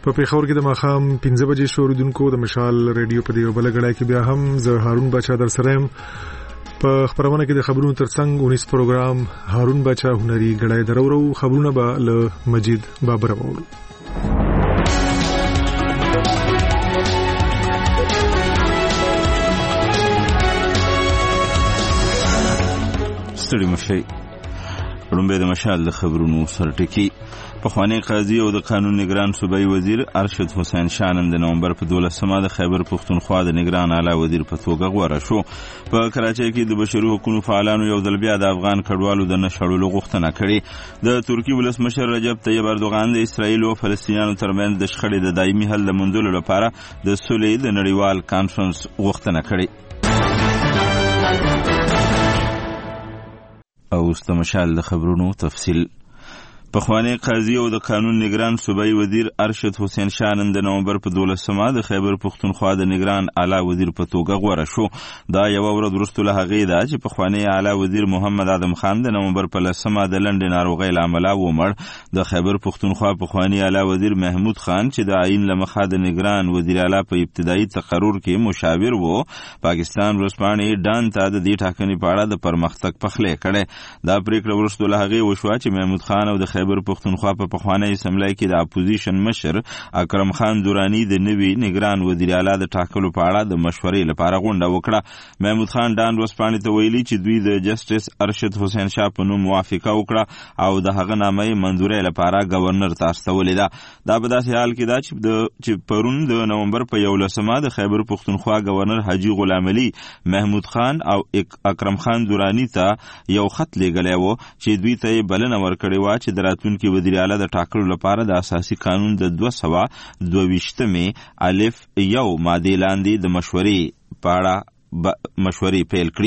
په پیښور کې د ماښام 15 بجې شوریدونکو د مشال ریډیو په دیو بل غړای کې بیا هم زه هارون بچا در سره يم. په خبرونه کې د خبرونو ترڅنګ 19 پروګرام هارون بچا هنري غړای درورو خبرونه به له مجید بابر وورو. ستړي مشي رومبه د مشال د خبرونو سرټکی. پخوانی قاضي او د قانون نگران صوبایي وزیر ارشد حسین شاه نن د نومبر په 12مه د خیبر پختونخوا د نگران اعلی وزیر په توګه غوړه شو. په کراچۍ کې د بشري حقوقو فعالانو یو ځل بیا د افغان کډوالو د نشړلو غوښتنه کړې. د ترکی ولسمشر رجب طیب اردوغان د اسرایل او فلسطینیانو ترمنځ د شخړې د دایمي حل لموندلو لپاره د صلح د نړیوال کانفرنس غوښتنه کړې. او استمشال د خبرونو تفصیل. پخوانی قاضي او د قانون نگران صوبایي وزیر ارشد حسین شاه نن د نومبر په 12مه د خیبر پختونخوا د نگران اعلی وزیر په توګه غوړه شو. دا یو ورځ وروسته له هغې ده چې پخوانی اعلی وزیر محمد ادم خان د نومبر په 10مه د لنډې ناروغۍ له امله ومړ. د خیبر پختونخوا پخوانی اعلی وزیر محمود خان چې د عین له مخه د نگران وزیر اعلی په ابتدایي تقرر کې مشاور وو، پاکستان ورځپاڼې ډان ته د دې ټاکنې په اړه د پرمختګ پخلی کړی. دا پریکړه وروسته له هغې وشوه چې محمود خان او د خیبر پختونخوا په پخوانی اسمبلی کې د اپوزیشن مشر اکرم خان دورانی د نوي نگران وزیر اعلی د ټاکلو په اړه د مشورې لپاره غونډه وکړه. محمود خان ډان ورځپاڼې ته ویلي چې دوی د جسټس ارشد حسین شاه په نوم موافقه وکړه او د هغه نامه منظورۍ لپاره گورنر ته استولې ده. دا په داسې حال کې ده چې پرون د نومبر په 11مه د خیبر پختونخوا گورنر حاجی غلام علي محمود خان او اکرم خان دورانی ته یو خط لیږلی و چې دوی ته بلنه ورکړې وه چې د راتلونکي وزیر اعلی د ټاکلو لپاره د اساسي قانون د 222 الف یو ماده لاندې د مشورې په اړه مشورې پیل کړي.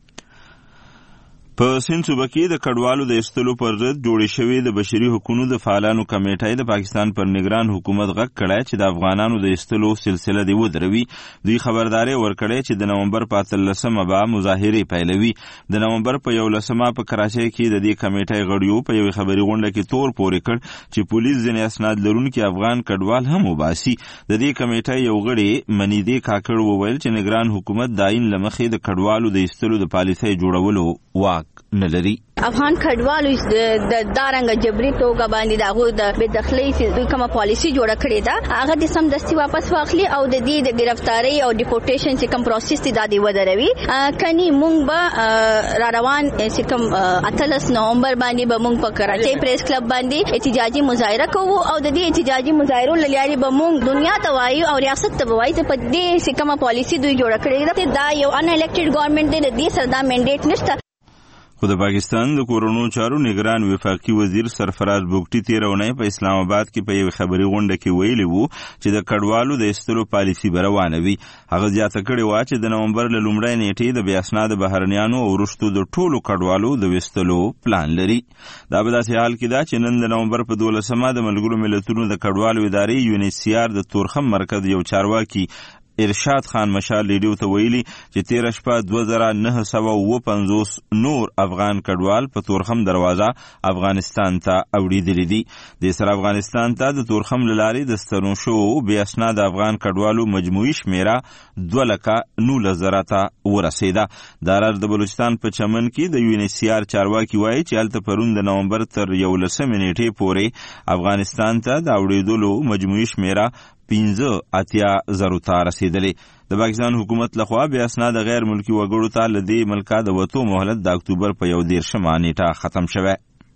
په سند صوبه کې د کډوالو د ایستلو پر ضد جوړې شوې د بشري حقوقو د فعالانو کمیټې د پاکستان پر نگران حکومت غږ کړی چې د افغانانو د ایستلو سلسله دې ودروي. دوی خبرداري ورکړې چې د نومبر په 13مه به مظاهرې پیلوي. د نومبر په 11مه په کراچۍ کې د دې کمیټې غړیو په یوې خبري غونډه کې تور پورې کړ چې پولیس ځینې اسناد لرونکي افغان کډوال هم وباسي. د دې کمیټې یو غړی منیدې کاکړ وویل چې نگران حکومت داین لمخې د کډوالو د ایستلو د پالیسۍ جوړولو واک نه لري. افغان کډوالو د دارنګ جبري توګه باندې دغه د بدخلي چې دوی کومه پالیسي جوړه کړې ده هغه د سم دستي واپس واخلي او د دې د گرفتاری او ډیپورټیشن چې کوم پروسس دی د ودروي. کني مونږ به را روان چې کوم 18 نومبر باندې به مونږ په کراچۍ پریس کلب باندې احتجاجي مظاهره کوو او د دې احتجاجي مظاهرو لاري به مونږ دنیا ته وایو او ریاست ته وایو چې په دې چې کومه پالیسي دوی جوړه کړې ده دا یو ان الیکټډ ګورنمنت دی د دې سره دا منډیټ نشته. خو د پاکستان د کورونو چارو نگران وفاقي وزیر سرفراز بوګټي تیرونی په اسلام آباد کې په یو خبري غونډه کې ویلي وو چې د کډوالو د ایستلو پالیسي به روانه وي. هغه زیاته کړې وه چې د نومبر له لومړۍ نیټې د بې اسناده بهرنیانو او وروستو د ټولو کډوالو د ویستلو پلان لري. دا په داسې حال کې ده چې نن د نومبر په 12مه د ملګرو ملتونو د کډوالو ادارې UNHCR د تورخم مرکز یو چارواکي ارشاد خان مشال ریډیو ته ویلي چې 13 شپه 2950 نور افغان کډوال په تورخم دروازه افغانستان ته اوړېدلي دي. د سره افغانستان ته د تورخم لارې د ستنو شو بې اسناد افغان کډوالو مجموعي شمیره 2,19,000 ته ورسېده. دا راز د بلوچستان په چمن کې د UNHCR چارواکي وایي چې هلته پرون د نومبر تر 11 نیټې پورې افغانستان ته د اوړېدلو مجموعي شمیره 15,000 ته رسیدلې. د پاکستان حکومت لخوا بیا اسناد غیر ملکی وګړو ته له دې ملکه د وتو مهلت د اکتوبر په 13مه نیټه ختم شوه.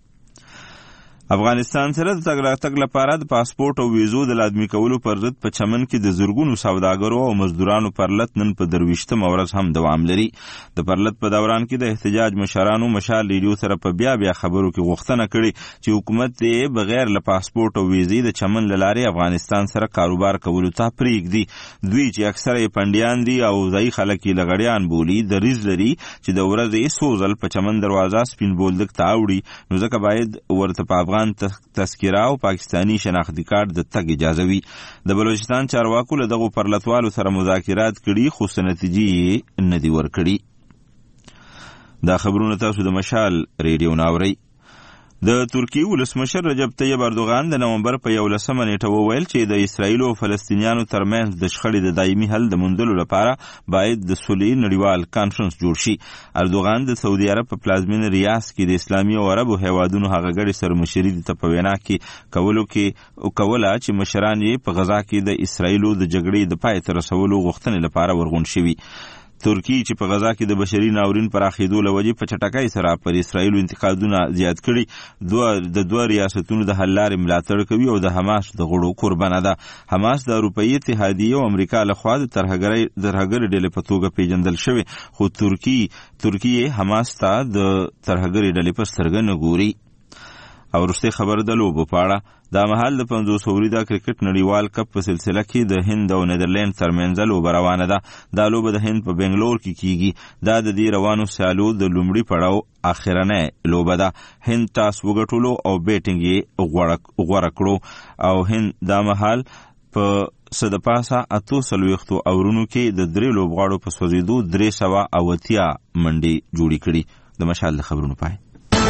افغانستان سره د تګ راتګ لپاره د پاسپورت او ویزو د لازمي کولو پر ضد په چمن کې د زرګونو سوداګرو او مزدورانو پرلت نن په 23مه ورځ هم دوام لري. د پرلت په دوران کې د احتجاج مشرانو مشال ریډیو سره په بیا خبرو کې غوښتنه کړې چې حکومت دې بغیر له پاسپورت او ویزې د چمن له لارې افغانستان سره کاروبار کولو ته پرېږدي. دوی چې اکثره یې پنډیان دي او ځایي خلک یې لغړیان بولي دریځ لري چې د ورځې څو ځل په چمن دروازه سپین بولدک ته اوړي نو ځکه باید ورته په افغان تذکره او پاکستانی شناختی کارت د تګ اجازه وي. د بلوچستان چارواکو له دغو پرلتوالو سره مذاکرات کړي خو څه نتیجې نه دي ورکړي. دا خبرونه تاسو د مشال ریډیو ناورئ. د ترکیې ولسمشر رجب طیب اردوغان د نومبر په 11 نیټه وویل چې د اسرایل او فلسطینیانو ترمنځ د شخړې د دایمي حل د موندلو لپاره باید د صلحي نړیوال کانفرنس جوړ شي. اردوغان د سعودي عرب په پلازمینه ریاض کې د اسلامي او عربو هیوادونو هغه غړي سره مشري ته په وینا کې کوله چې مشران یې په غزا کې د اسرایل د جګړې د پای ته رسولو غوښتنې لپاره ورغون شوي. ترکیه چې په غزا کې د بشري ناورین پراخېدو له وجې په چټکۍ سره پر اسرایل انتقادونه زیات کړي، د دوه ریاستونو د حل لارې ملاتړ کوي او د حماس د غړو قربانه ده. حماس د اروپایي اتحادیې او امریکا لخوا د ترهګرۍ ډلې په توګه پیژندل شوی، خو ترکیه حماس ته د ترهګرۍ ډلې په سترګه نه ګوري. او وروستۍ خبر د لوبو په اړه. دا مهال د 50 اوریده کرکټ نړیوال کپ په سلسله کې د هند او نیدرلند ترمنځ لوبه روانه ده. دا لوبه د هند په بنگلور کې کیږي. دا د دې روانو سیالو د لومړي پړاو اخرنۍ لوبه ده. هند ټاس وګټلو او بیټینګ یې غوره کړو او هند دا مهال په د پاسه 38 اورونو کې د 3 لوبغاړو په سوځېدو 380 منډې جوړې کړي. د مشال د خبرونو پای.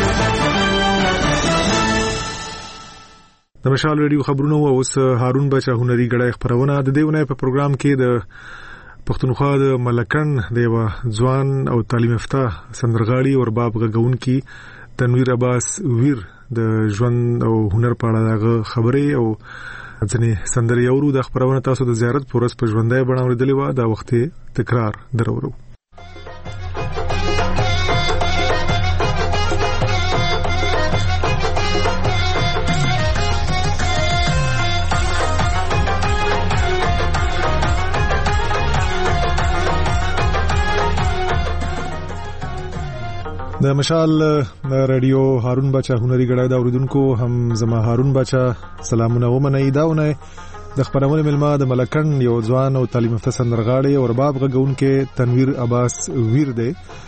د مشال ریډیو خبرونه او اوس هارون بچا هنري غړای خبرونه د دیونه په پروګرام کې د پښتونخوا د ملکن دیو ځوان او تعلیم یافته سندرغاړي او رباب غږونکي تنویر عباس ویر د ژوند او هنر په اړه خبرې او ځنې سندري اورو. د خبرونه تاسو د زیارت پورس په ژوندۍ بڼه اوریدلې و. دا وخت تکرار درورو. د مشال رادیو هارون بچا هنري غړای دا اوریدونکو هم زما هارون بچا سلامونه ومنئ. داونه د خبرونه ملما د ملکن یو ځوان او تعلیم یافته سندرغاړي او رباب غږونکي تنویر عباس ویر دی.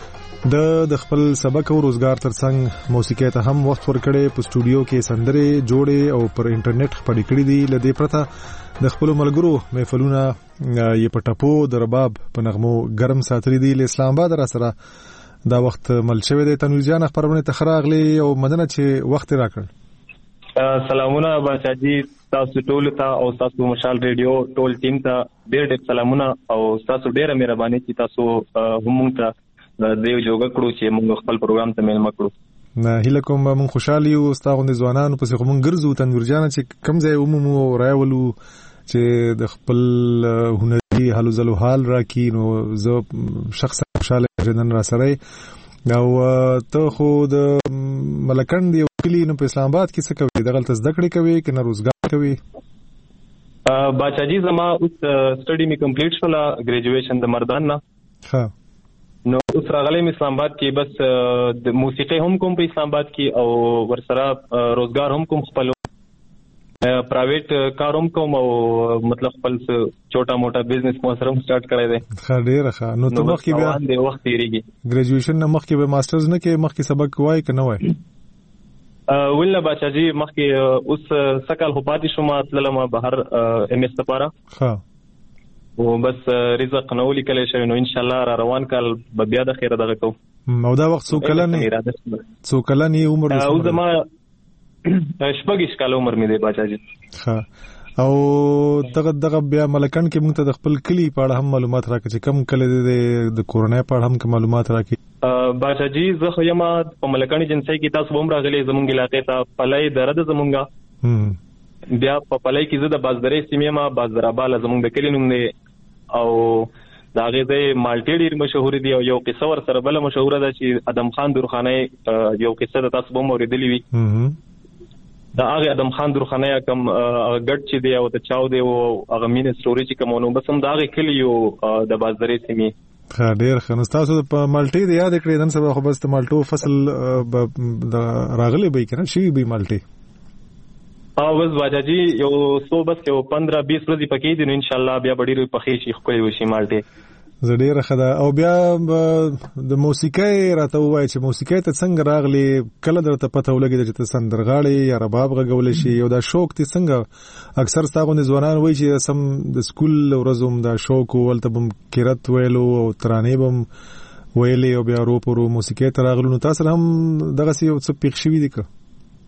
د خپل سبق او روزګار ترڅنګ موسیقي ته هم وخت ورکړي. په سټوډیو کې سندري جوړي او پر انټرنیټ خبرې کړې دي. لدې پرته د خپل ملګرو محفلونه یې په ټاپو د رباب په نغمو ګرم ساتري دي. اسلام آباد را سره دا وخت ملچوي د تنویر جان خبرونه تخراغلي او مدنه چې وخت راکړ. سلامونه بچاجي تاسو ټول ته او تاسو مشال ریډیو ټول ټیم ته ډېر سلامونه او تاسو ډېر مهرباني چې تاسو هم ته د یو جوګه کړو چې موږ خپل پروګرام ته مېلمه کړو. نه هله کوم موږ خوشالي او تاسو د ځوانانو په څیر موږ ګرځو تنویر جان چې کم ځای عمومي راولو چې د خپل هنري حالو زلو حال راکې. نو زه شخصا خوشاله جنن را سره او ته خو د ملکن دی کلی نو په اسلام آباد کې څه کوي؟ د غلط زده کړې کوي که نه روزګار کوي؟ باچاجي زما اوس سټډي می کمپلیټ شولا ګریجویشن د مردان نه. ها نو اوس راغلم اسلام آباد کې بس د موسیقي هم کوم په اسلام آباد کې او ورسره روزګار هم کوم خپل پرایویټ کاروم کوم او مطلب خپل چوټا موټا بزنس مو سره سٹارټ کړی دی. ډېر ښه. نو ته مخکې بیا د وخت تیریږي ګریجویشن نه مخکې به ماسترز نه کې مخکې سبق وای که نه وای؟ ولله باچاجي مخکې اوس سکل خو پاتې شوم تللم بهر ام اس لپاره. ښه. او بس رزق نو لیکلی شوی نو ان شاء الله را روان کال به بیا د خیره دغه کوم. او دا وخت څو کلن عمر؟ او زما شپږ کال عمر مې دی باچاجي. ښه. او دغه بیا ملکن کې موږ ته د خپل کلی په اړه هم معلومات راکړي چې کم کلی د کورونای په اړه هم معلومات راکړي. باچاجي زه خو یم په ملکن جنسي کې تاسو هم راغلي زمونږ علاقې ته پلای درد زمونږه بیا په پلای کې زه د بازدرې سیمې ما بازدراباله زمونږ د کلی نوم دی او دا غېځي مالټي ډېر مشهور دي او یو قصه ور سره بل مشهور ده چې ادم خان درخانه یو قصه د تاسو هم اوریدلې وي. دا هغه ادم خان درخانه کوم ګډ چې دی او ته چاو دی او هغه مين ستوري چې کومونو بس هم دا هغه کلی یو د بازدرې سیمې. ښه. ډېر ښه. نو تاسو په مالټي د یاد کړئ نن سبا خو بس د مالټو فصل د راغلي به کنه شي به مالټي او بس باچاجي یو سو بس یو 15-20 ورځې پکې دي نو ان شاء الله بیا ډېر پخې شي خو وشي مالټي. زړه خدا. او بیا د موسیقۍ راته وای چې موسیقۍ ته څنګه راغلی؟ کله درته پته ولګید چې ته سندرغاړی یا رباب غږول شي؟ او دا شوق تی څنګه؟ اکثر تاسو د ځوانان وای چې سم د سکول ورځوم دا شوق ولته بم کیرت ویلو او ترانه بم ویلې او بیا رو پرو موسیقۍ ته راغلو. نو تاسو هم دغه څه پیښ شوی دی که؟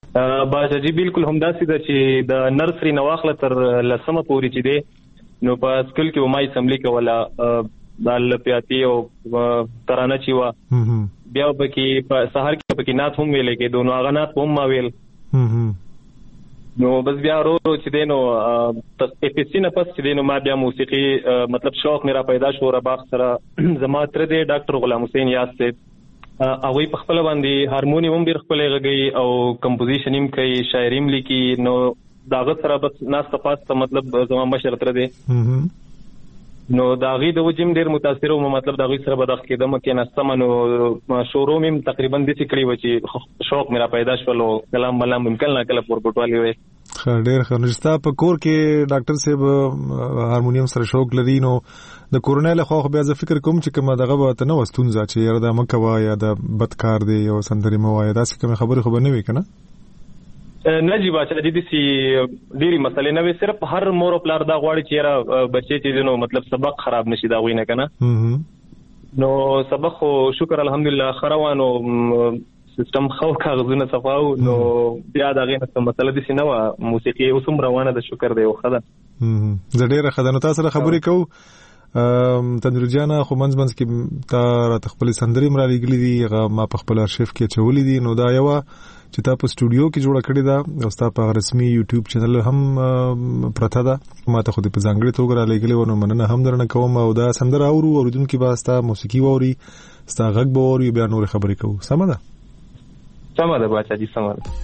باجی بالکل همداسې ده چې د نرسري نواخله تر لسمه پورې چې دی نو په سکول کې ومای سملی کوله د لپیاتی او ترانه چې وا بیا پکې په سحر کې پکې نات هم ویلې کې دوه هغه نات هم ما ویل نو بس بیا ورو چې دی نو اپیسی نه پس چې دی نو ما بیا موسیقي مطلب شوق میرا پیدا شو رباغ سره زما تر دی ډاکټر غلام حسین یاس صاحب هغه په خپل باندې هارمونیم هم ډیر خپل غږی او کمپوزیشن هم کوي شاعري هم لیکي نو داغه سره بس ناس تاسو مطلب زما مشر تر دی نو داغي د وجم ډیر متاثر او مطلب داغي سره بدخ کېدم کې نستمنو شوروم هم تقریبا د څه کړی و چې شوق میرا پیدا شولو کلام ملام ممکن نه کله پورټوالي وي ډیر خنجستا په کور کې ډاکټر صاحب هارمونیم سره شوق لري نو د کورونا له خو بیا ز فکر کوم چې کومه دغه به نه وستونځه چې یاره د مکوا یا د بدکار دی او سندري موایا دا څه کوم خبره خو نه وي کنه نجی باچا د دې سي ډيري مسلې نه وي صرف هر مور او پلار دا غواړي چې را بچي چې نو مطلب سبق خراب نشي دا وینه کنه نو سبق خو شکر الحمدلله خروانو سیستم خو کاغذونه صفاو نو بیا دا غینه مسله د سینما موسیقي اوسم روانه د شکر دی او خدا د ډیره خدانو تاسو سره خبرې کو تنور جانا خو منځ کې تا خپل سندري مرا لګلې دي ما په خپل ارشیف کې چولې دي نو دا یو چې تا په سټوډیو کې جوړه کړې ده او ستا په رسمي یوټیوب چینل هم پرته ده ما ته خو دې په ځانګړي توګه را لګلې ونه مننه هم درنه کوم او دا سندره اوریدونکو به ستا موسیقي ووري ستا غږ به ووري بیا نور خبرې کوو سمه ده باچا جی سمه ده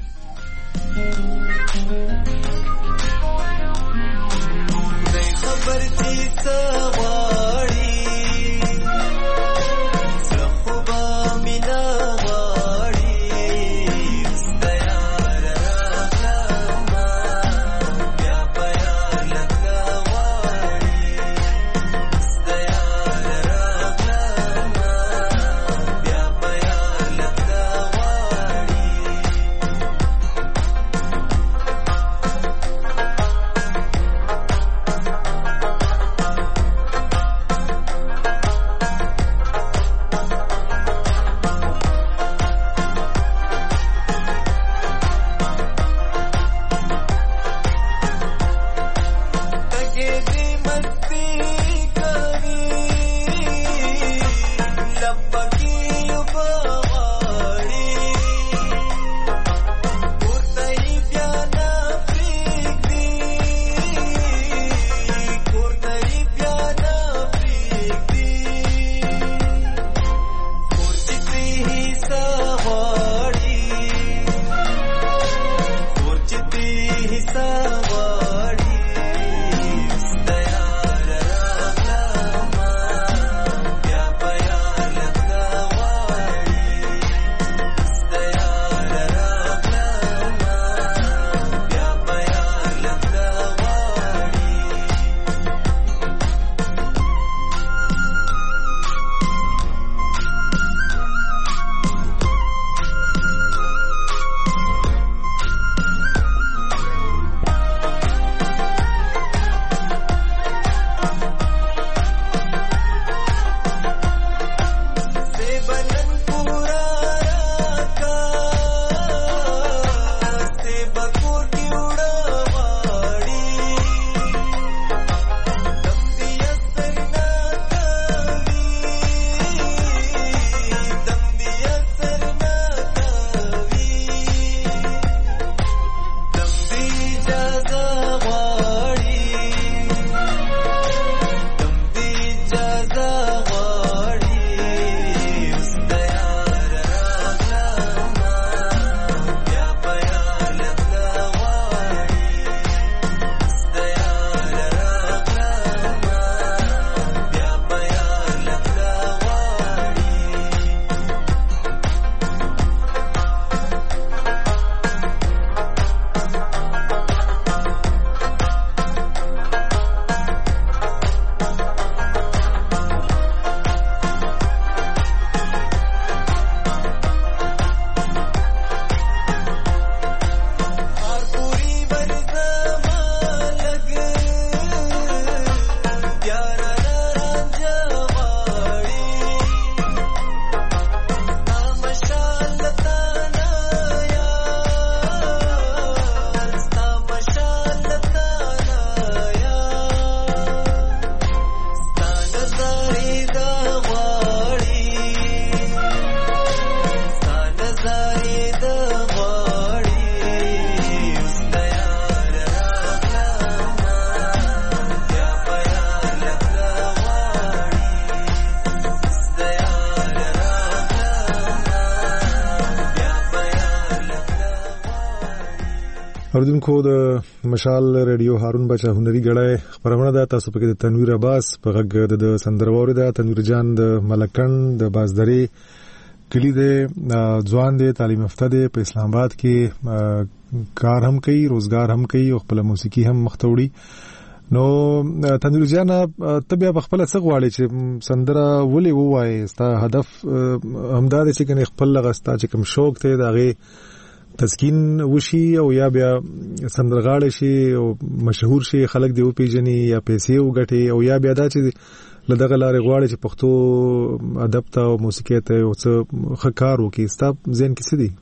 اوردونکو د مشال ریډیو هارون بچا هنري غړای خبرونه ده تاسو پکې د تنویر عباس په غږ د سندرور ده تنویر جان د ملکن د بازدري کلی د ځوان د تعلیم یافته د په اسلام آباد کې کار هم کوي روزګار هم کوي او خپل موسیقي هم مختوړي نو تنویر جان ته بیا خپل څه غواړي چې سندره ولې ووایي ستا هدف همدار چې کنه خپل لغستا چې کوم شوق ته دغه تسکین وشي او یا بیا سندرغاړي شي او مشهور شي خلک دی او پیژني یا پیسې وګټي او یا بیا دا چې لدغه لارې غواړي چې پښتو ادب ته او موسیقي ته او څه خکار وکي ستاب زین کې څه دي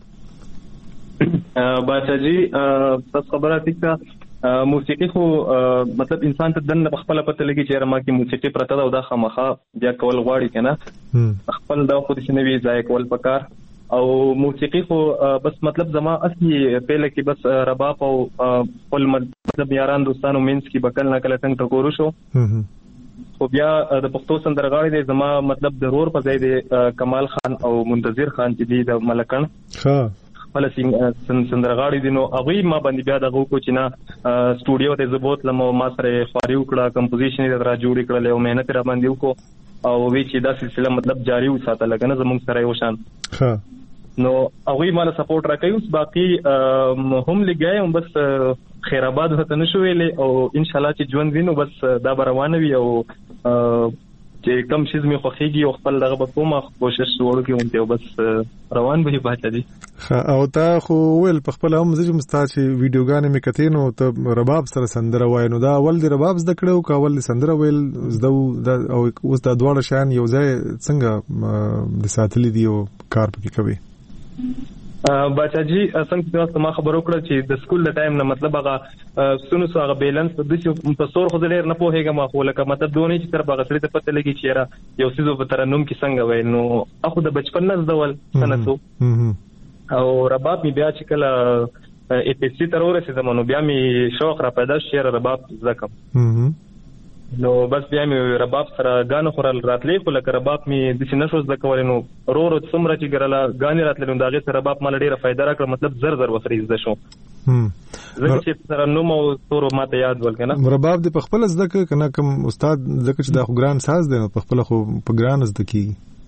باچا جی تاسو خبره تکا موسیقي خو مطلب انسان ته دنه خپل پته لګي چې رما کې موسیقي پرته دا او دا خامخا بیا کول غواړي کنه خپل دا خو د شنوي ځای کول پکار او موسیقي خو بس مطلب زما اصلي پهله کې بس رباب او خپل مطلب یاران دوستانو مینس کې بکل نه کله څنګه ټکورو شو خو بیا د پښتو سندرغاړي د زما مطلب ضرور په ځای د کمال خان او منتظر خان چې دی د ملکن خپل سندرغاړي دي نو هغه ما باندې بیا دغه کو چې نه سټوډیو ته زبوت لمو ما سره خاري وکړه کمپوزیشن یې را جوړ کړل او مهنت را باندې وکړو او وی چې دا سلسله مطلب جاری وساتل کنه زموږ سره یو شان نو هغه مال سپورټ راکوي اوس باقي هم لګای هم بس خیر آباد هته نشو ویلې او ان شاء الله چې ژوند وینو بس دا روان وي او چې کم شي زمي خوخيږي او خپل دغه په کومه کوشش وړو کې ونته بس روان به پاتې دي او تا خو ول په خپل هم زج مستا چې ویډیوګانې مې کتې نو ته رباب سره سندره وای نو دا ول د رباب زده کړو کا ول سندره ویل زده او اوس دا دواړه شان یو ځای څنګه د ساتلې دی او کار پکې کوي باچا جی څنګه تاسو ما خبرو کړل چې د سکول د ټایم نه مطلب هغه سونو سو هغه بیلانس د دې په سور خو دلیر نه پوهېګم خو لکه مطلب دونی چې تر هغه سړي ته پته لګي چې را یو سيزو په ترنم کې څنګه وای نو اخو د بچپن نه زدول سنتو او رباب می بیا چې کله اپیسی تر ورسېدم نو بیا می شوق را پیدا شي رباب زکم نو بس بیا می رباب سره غانو خورل راتلې خو لکه رباب می د شنشو زکول نو رو څومره چې ګرلا غانې راتلې نو داغه سره رباب مال ډیره فائدہ راکړ مطلب زر وسرې زده شو زه چې سره نو مو تور ماته یاد ولکنه رباب د خپل زده کنه کوم استاد زکه چې د ګران ساز دی په خپل خو په ګران زده کی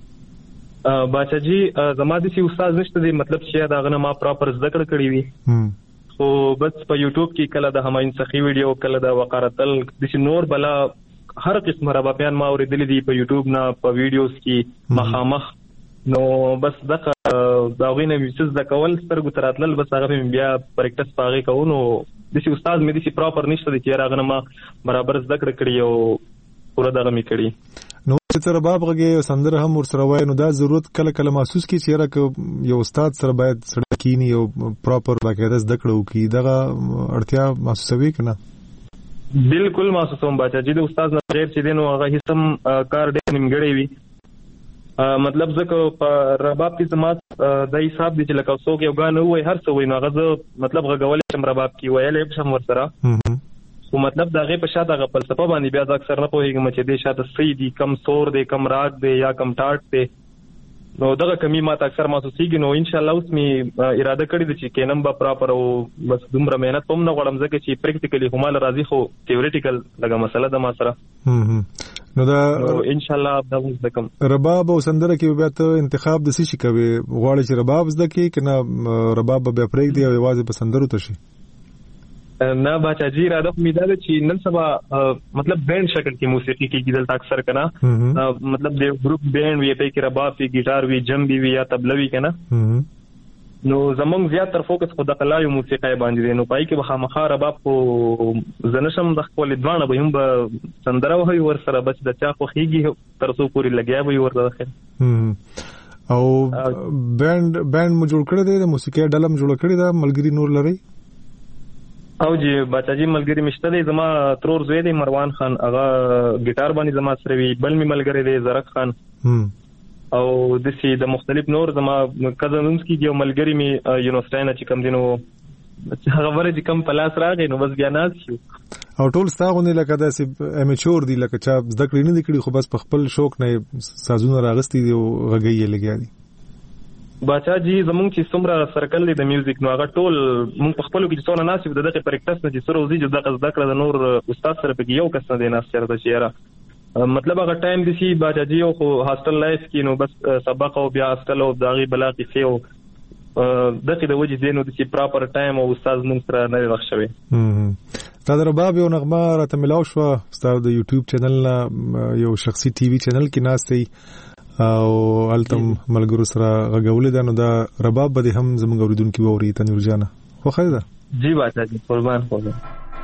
باچا جی زما د سی استاد نشته دی مطلب چې دا غنه ما پراپر زده کړی وي خو بس په یوټیوب کې کله د هماین سخی ویډیو کله د وقارتل د نور بلا هر قسم ربابیان ما اوریدل دي په یوټیوب نه په ویډیوز کې مخامخ نو بس دغه داغینه میسز د کول سترګو تراتل بس هغه بیا پریکټس پاغي کوو نو د استاد مې د پراپر نشته دی چې راغنه ما برابر زده کړی او پورا دغه می کړی نو چې رباب غږی سندره هم ورسره وای نو دا ضرورت کله کله محسوس کی چې راک یو استاد سره باید سره کینی او پراپر باقاعده زده کړو کی دغه اړتیا محسوسوي کنه بالکل محسوسوم باچا چې د استاد نه غیر چې دینو هغه هیڅم کار ډېر نیمګړی وي مطلب ځکه په رباب کې سمات د حساب دي چې لکه څوک یو غان وای هر څه وای نو هغه مطلب غوولې شم رباب کې ویلې شم ورسره او مطلب دا غي په شاته غ فلسفه باندې بیا اکثر نه پوهیږم چې د شاته صحیح دي کم سور دي کم راګ دي یا کم ټاټ دي نو دغه کمی ماته اکثر محسوسيږي نو ان شاء الله اوس می اراده کړی دي چې کینم به پراپر او بس دومره مهنت هم نه غواړم ځکه چې پریکټیکلی هم راځي خو تیوریټیکل لګه مسله د ما سره نو دا ان شاء الله دا وکم رباب او سندره کې بیا ته انتخاب د څه شي کوي غواړي چې رباب زده کې کنه رباب به پرېګ دی او واځي په سندرو ته شي نه باچا جی را د امید ده چې نن سبا مطلب بینډ شکل کې موسیقي کې کېدل اکثر کنه مطلب د ګروپ بینډ وی په کې رباب وی ګیټار وی جمبي وی یا تبله وی کنه نو زمونږ زیات تر فوکس خو د قلایو موسیقي باندې دی نو پای کې بخامخا رباب کو زنشم د خپل دوانه به هم سندره وهي ور سره بس د چا خو خيږي تر څو پوری لګیا وي ور داخل او بینډ مو جوړ کړی دی د موسیقي ډلم جوړ کړی دا ملګری نور لري او جی باچا جی ملګری مشته دی زما ترور زوی دی مروان خان هغه ګیټار باندې زما سره وی بل می ملګری دی زرق خان او د سي د مختلف نور زما کزنونس کې یو ملګری می یونیورسيټي نه چې کم دینو هغه ورې چې کم پلاس راغی نو بس بیا ناز شو او ټول ستاغونه لکه داسې امیچور دی لکه چا ذکر نه کړي خو بس په خپل شوق نه سازونه راغستي دی او غږی لګیا دي باچا جی زمونږ چې څومره سرکل دی د میوزیک نو هغه ټول مونږ په خپلو کې چې څونه ناست یو د دغې پریکټس نه چې څه روزي چې دغه زده کړه د نور استاد سره پکې یو کس نه دی ناست چېرته چې یاره مطلب هغه ټایم دي چې باچا جي خو هاسټل لایف کې نو بس سبق او بیا هاسټل او د هغې بلا قصې او دغې د وجې دی نو چې پراپر ټایم او استاد مونږ سره نه دی وخت شوی. تا د رباب یو نغمه راته ملاو شوه ستا د یوټیوب چینل نه یو شخصي ټي وي چینل کې ناست دی او التم ملګرو سره غږولې ده نو دا رباب به هم زموږ اوریدونکي واوري تنویر جانه خوښه ده جی باچا جی قربان خدا.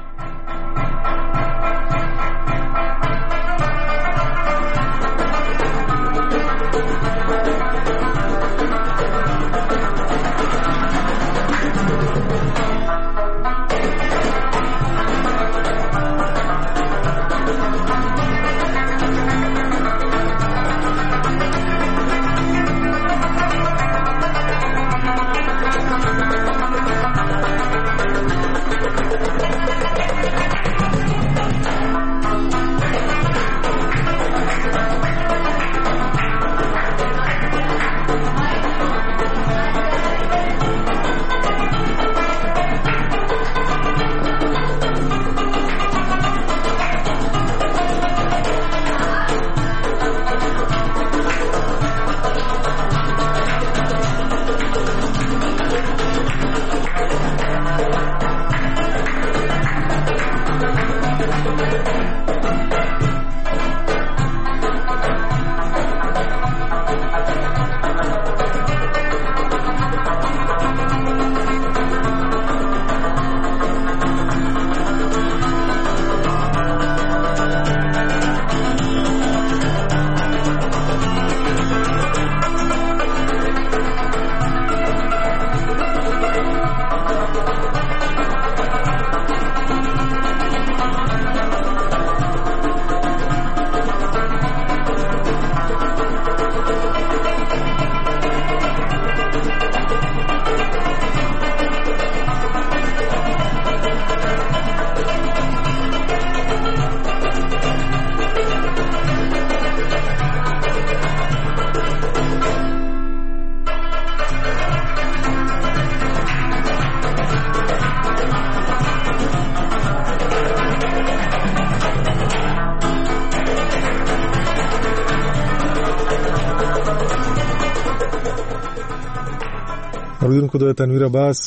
اوریدونکو د تنویر عباس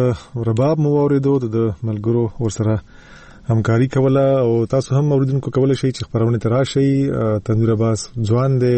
رباب مو اوریدو د ملګرو ورسره همکاري کوله او تاسو هم اوریدونکو کولی شئ چې خبرونه ته راشئ. تنویر عباس ځوان دی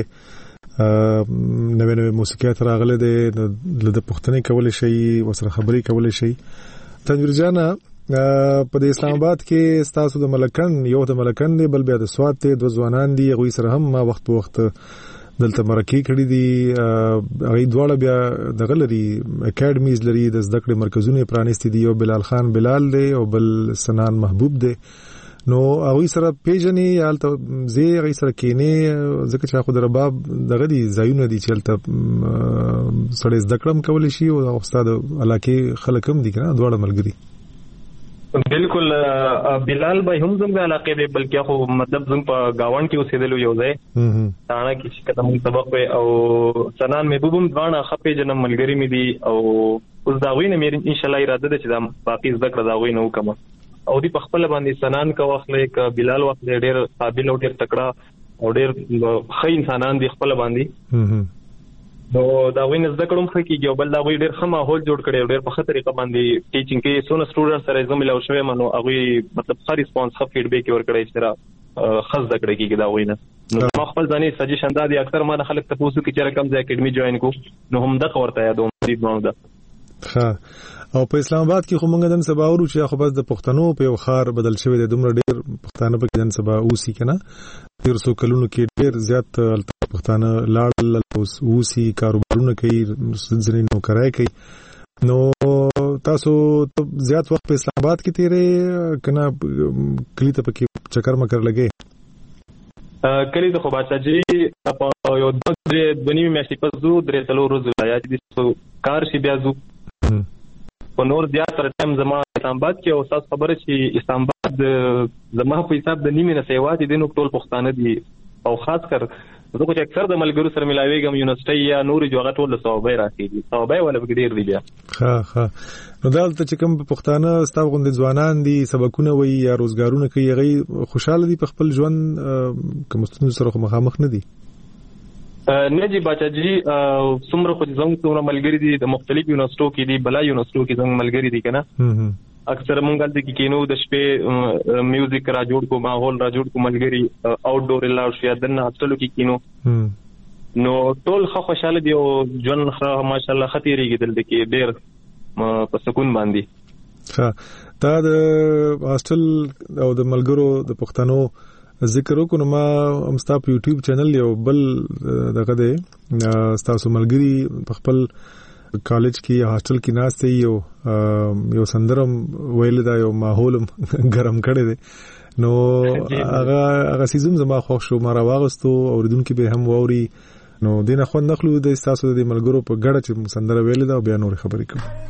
نوې موسیقي راغله دی د پښتنې کولی شئ ورسره خبرې کولی شئ. تنویر جان په اسلام آباد کې تاسو د ملکن یو د ملکن دی بل بیا د سواد دی دوه ځوانان دي هغوی سره هم ما وخت په وخت دلته مرکې کړي دي هغوی دواړه بیا دغه لري اکیډمیز لري د زده کړې مرکزونه پرانیستي دي یو بلال خان بلال دی او بل سنان محبوب دی نو هغوی سره پیژنې یا هلته ځې هغوی سره کښېنې ځکه چې خو د رباب دغه دي ځایونه دي چې هلته سړی زده کړه هم کولی شي او ستا د علاقې خلک هم دي که نه دواړه ملګري. بالکل بلال بھائی هم زموږ علاقې دی بلکې خو مطلب زموږ په گاوند کې اوسېدلو یو ځای تاڼه کې چې کته موږ سبق وی او سنان محبوب هم دواړه ښه پېژنم ملګري مې دي او اوس د هغوی نه مې انشاءالله اراده ده چې دا باقي زده کړه د هغوی نه وکړم او دوی په خپله باندې سنان که واخلی که بلال واخلی ډېر قابل او ډېر تکړه او ډېر ښه انسانان دي خپله باندې نو دا غوښنه زده کړم خو کېږي او بل دا غوښ ډېر ښه ماحول جوړ کړی او ډېر په ښه طریقه باندې ټیچینګ کې څونه سټوډنټ سره زه ملاو شوی نو هغوی مطلب ښه ریسپانس ښه فیډبیک یې ورکړی چې را ښه زده کړی کېږي دا غوښنه نو ما خپل ځانې سجیشن دا دی اکثر ما نه خلک تپوس کوي چې کوم ځای اکیډمي جوین کړو نو همدغه ورته یادوم دې دوه ده ښه او په اسلام آباد کې خو موږ نن سبا ورو چې خو بس د پښتنو په یو ښار بدل شوی دی دومره ډېر پښتانه پکې نن سبا اوسي که نه تېرو څو کلونو کې ډېر زیات پښتانه لاړل اوسي کاروبارونه کوي ځینې نوکرۍ کوي نو تاسو زیات وخت په اسلام آباد کې تېرې که نه کلي ته پکې چکر مکر لګې کلي ته خو باچا جي په یو دوه نیمې میاشتې پس ځو درې څلور ورځې یا چې کار شي بیا ځو په نور زیات تر ټایم زما اسلام آباد کې او تاسو خبره چې اسلام آباد زما په حساب د نیمې نه سیوا دي نو ټول پښتانه دي او خاص کر زه خو چې اکثر د ملګرو سره ملاویږم یونیورسيټي یا نورې جوغه ټول د ثوابای راکېږي ثوابای ولا به ډیر دی بیا نو دلته چې کوم پښتانه ستاسو غوندې ځوانان دي سبقونه وي یا روزګارونه کوي هغه خوشاله دي په خپل ژوند کومستونو سره مخامخ نه دي نه جی بچا جی څومره خو زموږ څومره ملګری دي د مختلف یونیورسيټو کې دي بلا یونیورسيټو کې زموږ ملګری دي کنه اکثر مونږ دلته کې کینو د شپې میوزیک را جوړ کو ماحول را جوړ کو ملګری آوټ ډور لاو شي دنه اصلو کې کینو نو ټول خوشاله دي او ژوند ماشاءالله خطرېږي دلته کې ډېر په سکون باندې دا د هاستل او د ملګرو د پښتنو ذکر وکړو ما امستا په یوټیوب چینل یو بل دغه دی تاسو ملګری په خپل کالج کې هاستل کې ناشته یو سندرم ویل دا یو ماحول ګرم کړی دی نو هغه سیزم زما خوښ شو ما راوغستو اوریدونکو به هم ووري نو دینه خو نخلو د تاسو د ملګرو په ګډه چې سندره ویل دا بیا نور خبرې کوم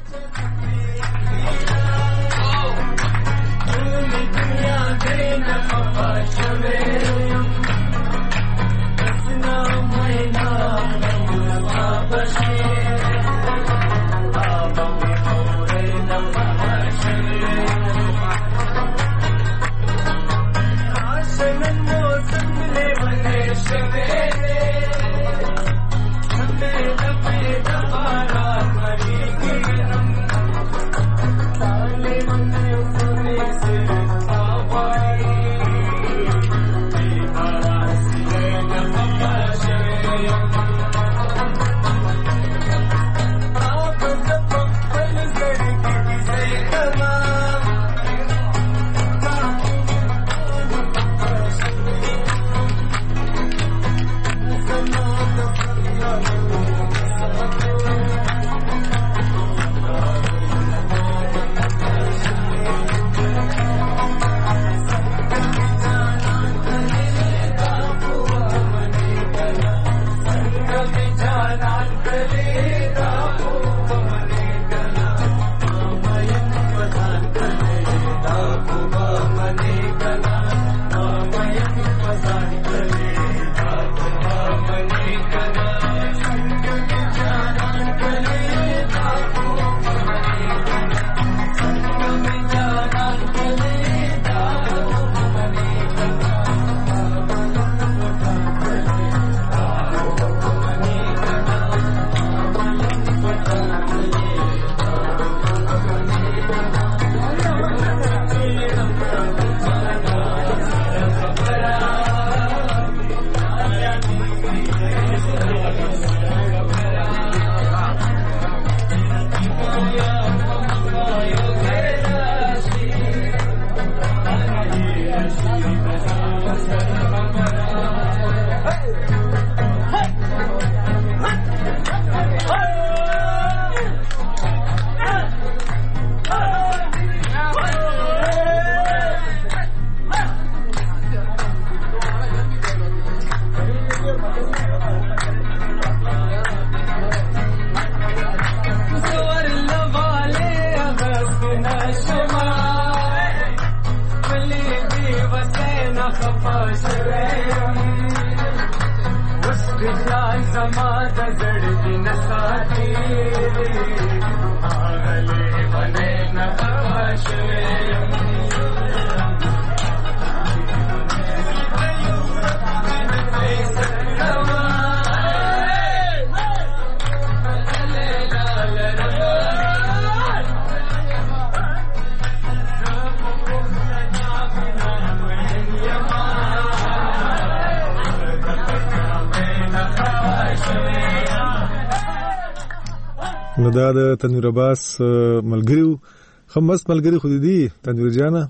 نو دا د تنویر عباس ملګریو خمست ملګری خو دي تنویر جانا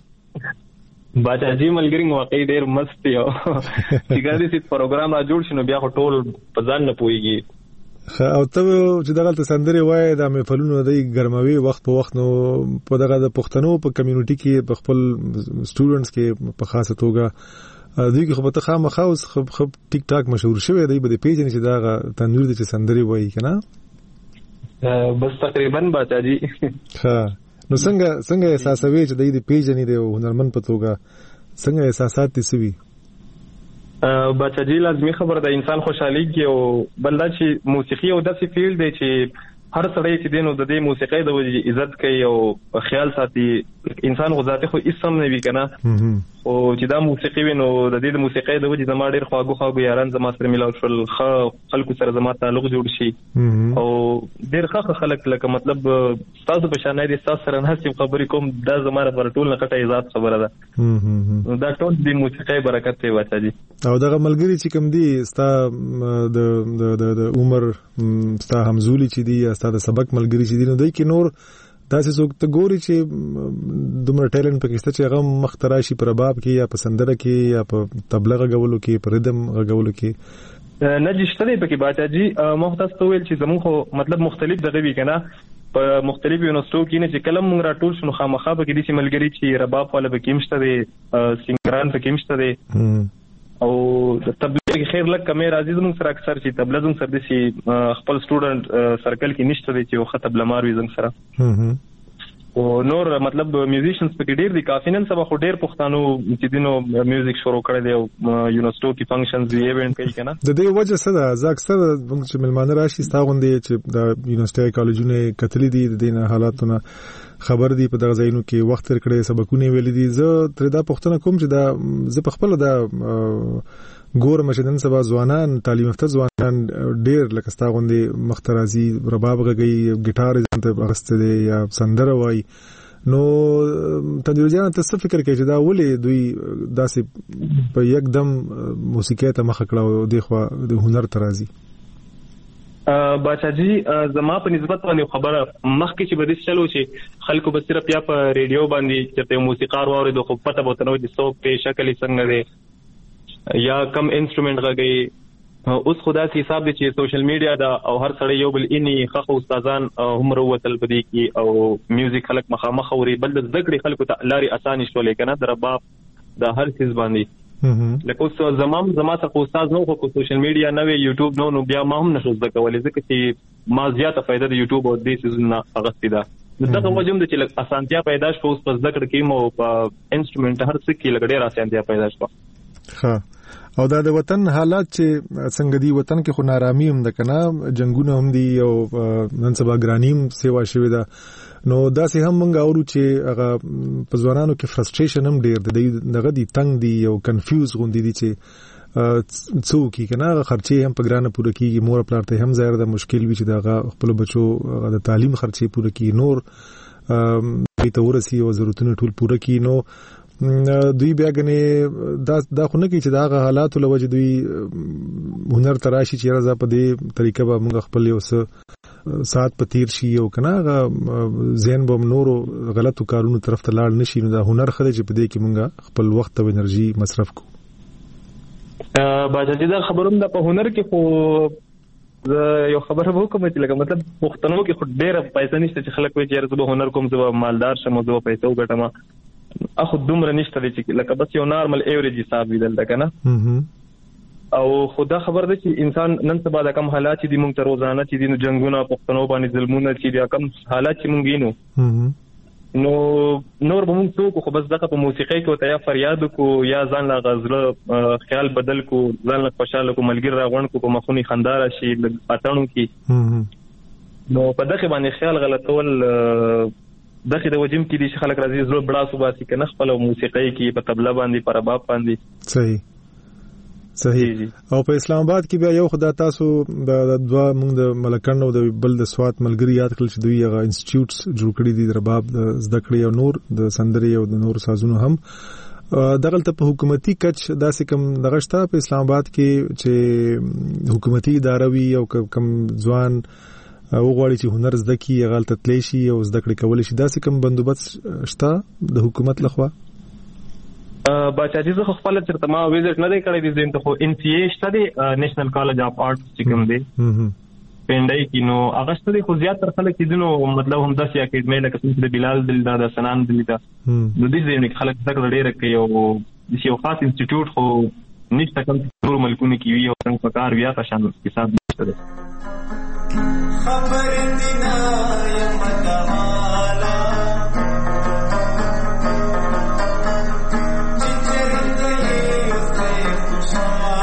باچا جی ملګری واقعي ډېر مست یو چې ګاډي سي پروګرام را جوړ شنو بیا ټول په ځان نه پويږي او ته چې دغه سندري وای د مفلونو د ګرموي وخت په وخت نو په دغه د پښتنو په کمیونټي کې په خپل سټوډنټس کې په خاصه توګه دوی کې خو په خامخا اوس خو ټیک ټاک مشهور شوی دی په پیجن چې دغه تنویر د سندري وای کنه بس تقریبا باچا جی ها نو څنګه احساسوي چې د دې پیژنې د هنرمن په توګه څنګه احساسات دي سوي بچا جی لازمي خبر د انسان خوشحالي کې او بل دا چې موسیقي او داسې فیلډ دی چې هر سړی چې دینو د دې موسیقۍ د وجې عزت کوي او خیال ساتي. انسان خو ذاتي خو اسم نه وی کنه او چې دا موسیقي وینو د دې موسیقۍ د وجې زما ډېر خواږه یاران زما سره ملاو شول، خلکو سره زما تعلق جوړ شي او ډېر ښه خلک لکه مطلب تاسو په شان دي تاسو سره نه سم خبرې کوم دا زما لپاره ټول نه کټه عزت خبره ده. دا ټول د موسیقۍ برکت دی بچا جی. او دغه ملګری چې کوم دي ستا د عمر ستا همزولي چې دي ستا د سبق ملګری چې دي نو دوی کې نور داسې څوک ته ګوري چې دومره ټیلنټ پکې شته چې هغه مخترع شي په رباب کې یا په سندره کې یا په طبله غږولو کې په ریدم غږولو کې؟ نه جشته دی پکې باچا جی. محتاج ته ویل چې زموږ خو مطلب مختلف دغه وی کنه په مختلف یونیورسيټو کې نه چې کلم موږ راټول شنو خامخا به کې دي ملګری چې رباب والا به کې مشته دي سنگران به کې مشته دي او د طبله خیر لک کمه راځي زموږ سره اکثر چې طبله زموږ سره د سي خپل سټوډنټ سرکل کې نشته دي چې وخت طبله مار وي زموږ سره او نور مطلب میوزیشنز په ډیر دي کافي نن سبا خو ډیر پښتانو چې دینو میوزیک شروع کړی دی او یونیورسيټو کې فنکشنز وی ایونت کوي کنه. د دې وجه څه ده؟ زه اکثر چې ملمانه راشي ستاغوندې چې د یونیورسيټي کالجونه کتلې دي د دې حالاتونه خبر دي په دغه ځایونو کې وخت تر کړي سبقونه ویل دي. زه تر دا پښتنه کوم چې دا زه په خپل دا ګور مشدن سبا ځوانان تعلیم یافته ځوانان ډیر لکه ستا غوندې مخترازي رباب غږی ګټار ته اغسته دي یا سندره وای نو تدریجا جان ته څه فکر کوي چې دا ولې دوی داسې په یکدم موسیقي ته مخ کړه او خو د هنر ترازی؟ باچا جی زما په نسبت باندې خبره مخکې چې بدیس چلو چې خلکو به صرف یا په ریډیو باندې چې موسیقار واوري خو پته بوته نو چې څوک په شکل څنګه دی یا کم انسټرومنت غږی. اوس خدا سي حساب دي چې سوشل میډیا دا او هر سړی یو بل اني خخ استادان هم وروتل بدی کی او میوزیک خلک مخامخ اوري بل د ذکر خلکو ته لاري اسانه شولې کنه د رباب د هر چیز باندې لکه اوس زما څخه استاد نو خو سوشل میډیا نه وی یوټیوب نو بیا ما هم نشو زده کولای ځکه چې ما زیاته فائدہ د یوټیوب او د دې سيزونه اغستې ده. دغه وجم د چې اسانتیا پیدا شو اوس په ذکر کې مو په انسټرومنت هر څه کې لګړې اسانتیا پیدا شو. ها او دا د وطن حالات چې څنګه دی وطن کې خو نارامي هم ده کنه جنگونه هم دي او نن سبا ګرانیم سیوا شوی ده نو دا سه هم موږ اورو چې هغه په ځوانانو کې فرستریشن هم ډیر دی دغه دی تنگ دی او کنفیوز غوندي دي چې څوک کنه خرچې هم په ګرانه پوره کیږي مور پلار ته هم ظاهر ده مشکل وي چې دغه خپل بچو د تعلیم خرچې پوره کیږي نور په تورسي او ضرورتونه ټول پوره کیږي نو دوی بیا غني دا خو نه کی چې دا حالات لوجه دوی هنر تراشي چې راځه په دې طریقه به موږ خپل یو څه سات په تیر شي او کنه ذهن به نور غلطو کارونو طرف ته لاړ نشي نو دا هنر خله چې په دې کې موږ خپل وخت او انرژي مصرف کو. باجی دا خبروم د په هنر کې خو یو خبره وکم چې لکه مطلب پښتنو کې خو ډېر پیسې نشته چې خلک وایي چې زه هنر کوم زه مالدار شم زه پیسې وګټم اخو دومره نشته چې لکه بس یو نارمل ایوریج حساب ویل ده کنه او خدا خبر ده چې انسان نن سبا د کم حالات دي موږ ته روزانه چې دي جنگونه پښتنو باندې ظلمونه چې دي کم حالات چې موږ نو نور به موږ څوک خو بس دغه په موسیقۍ کې ته یا فریاد کو یا ځان لا غزله خیال بدل کو ځان لا خوشاله کو ملګری راغون کو په مخونی خندار شي پاتانو کې نو په دغه باندې خیال غلطول دغه د وجم کې دي خلک راځي زړه بڑا صوباسي کنه خپل موسیقۍ کې په طبله باندې پر رباب باندې صحیح او په اسلام آباد کې بیا یو خدای تاسو د دوا موږ د ملکند او د بل د سوات ملګری یاد کړل چې دوی هغه انسټیټیوټس جوړ کړی دي د رباب د زده کړې او نور د سندري او د نور سازونو هم دغه ته په حکومتي کچ داسې کم دغه شته په اسلام آباد کې چې حکومتي ادارې وي او کم ځوان او غواړي چې هنر زده کی غلط تللی شي او زده کړې کول شي داسې کوم بندوبست شته د حکومت لخوا؟ باچا جی زه خپل چرته ما ویزټ نه دی کړی دي زین ته خو ان سی ای شته دی نېشنل کالج اف آرټس چې کوم دی پندای کې نو هغه شته دی خو زیات تر خلک چې نو مطلب هم داسې اکیډمي لکه څنګه د بلال دلدا د سنان دلدا د دې ځینې خلک څنګه ډېر کوي او یو خاص انسټیټیوټ خو نشته کوم ټول ملکونه کې وی او څنګه پکار بیا په شان حساب نشته دی. خبر دینا یمتعالا چچر گئی اس خوشحال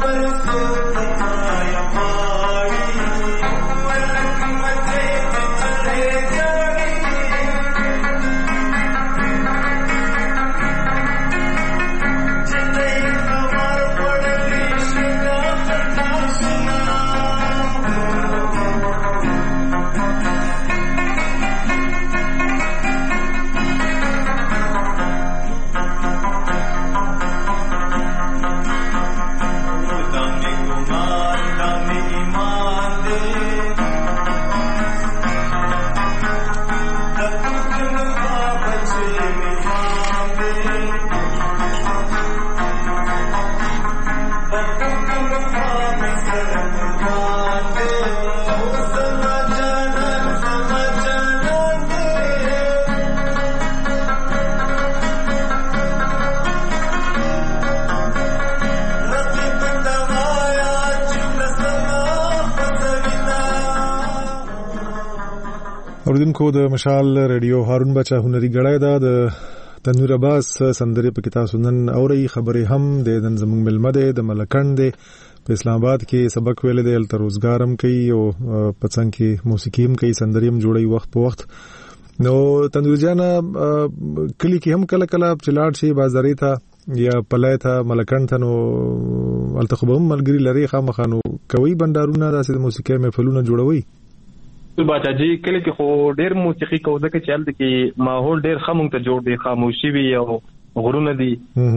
اوریدونکو د مشال ریډیو هارون بچا هنري غړای دا د تنویر عباس سندري په کتاب سنن اوري خبره هم د نن زموږ ملمه ده د ملکند په اسلام آباد کې سبق ویل دی تل روزګارم کوي او پڅنګ کې موسیقي هم کوي سندري هم جوړي وخت په وخت نو تنویر جان کلی کې هم کله کله چلاړ شي بازاري ته یا پلای ته ملکند ته نو التخبهم ملګری لري خامخانو کوي بندارونه د موسیقي محفلونه جوړوي باچا جی کله کې خو ډېر موسیقي کو ځکه چې هلته کې ماحول ډېر خاموش ته جوړ دی خاموشي وي او غرونه دي